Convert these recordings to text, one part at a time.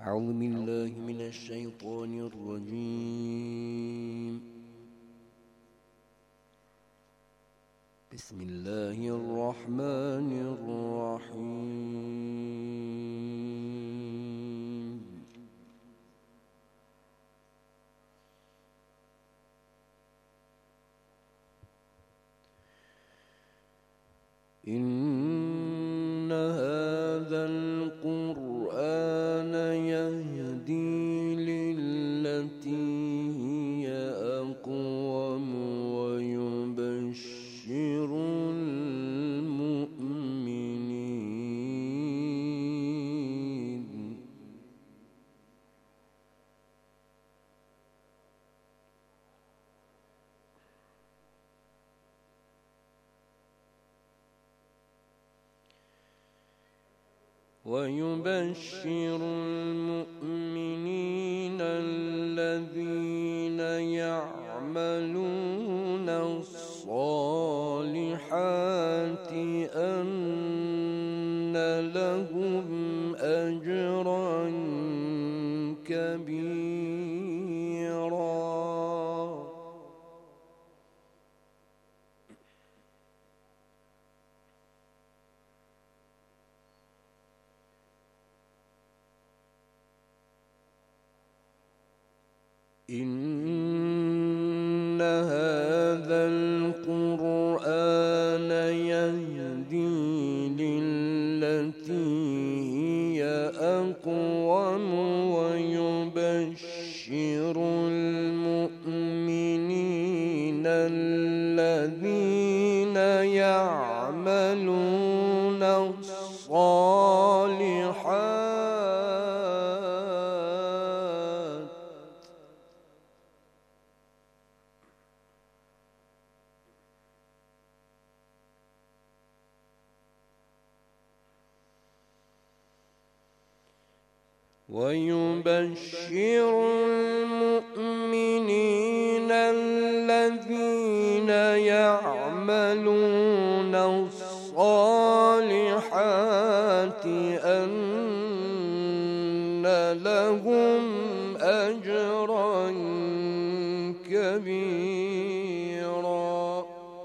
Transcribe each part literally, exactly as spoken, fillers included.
أعوذ بالله من الشيطان الرجيم. بسم الله الرحمن الرحيم. إن هذا القرآن يهدي للتي هي أقوم ويبشر المؤمنين ويبشر المؤمنين الذين يعملون الصالحات أن لهم أجرا كبيرا. إن هذا القرآن يهدي للتي هي أقوم ويبشر المؤمنين الذين يعملون الصالحات ويبشر المؤمنين الذين يعملون الصالحات أن لهم أجرا كبيرا.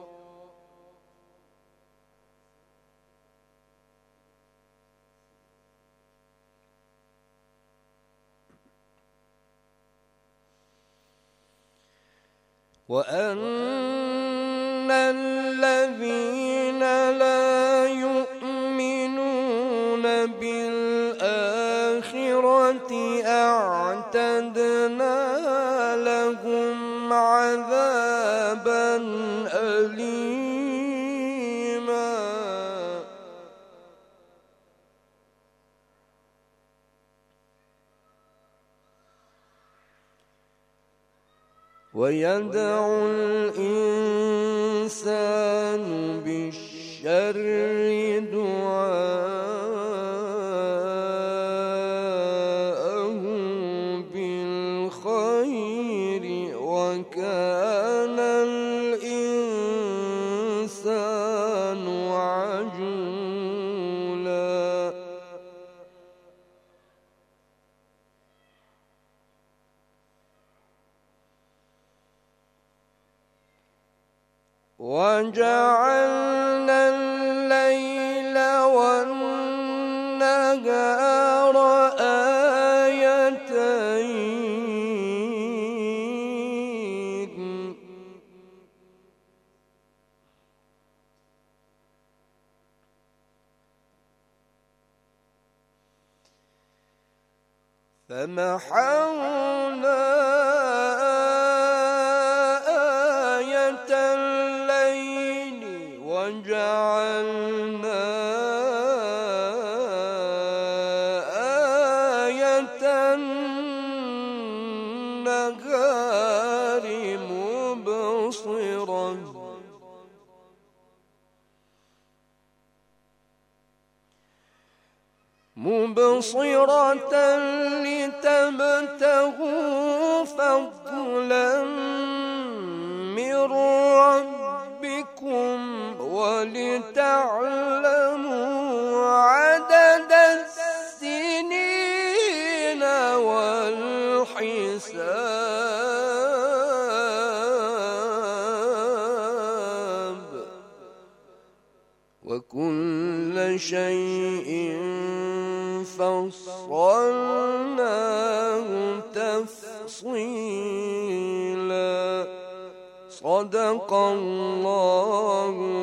وأن الذين لا يؤمنون بالآخرة أعتدنا لهم عذابا أليما. ويدعو الإنسان بالشر دعاءه بالخير وكان الإنسان عجولا. وجعلنا الليل والنهار آيتين فمحونا آية الليل وجعلنا آية النهار مبصرة مبصرة لتبتغوا فضلا من ربكم ولتعلموا عدد السنين وكل شيء فصلناه تفصيلا. صدق الله